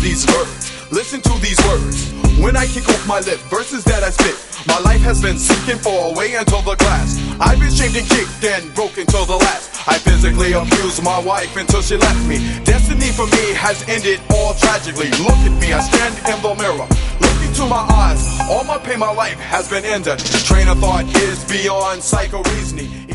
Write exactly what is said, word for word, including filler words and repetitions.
these verbs. Listen to these words. When I kick off my lip, verses that I spit, my life has been sinking for a way until the glass. I've been shamed and kicked and broken till the last. I physically abused my wife until she left me. Destiny for me has ended all tragically. Look at me, I stand in the mirror. Look into my eyes, all my pain, my life has been ended. Train of thought is beyond psycho reasoning.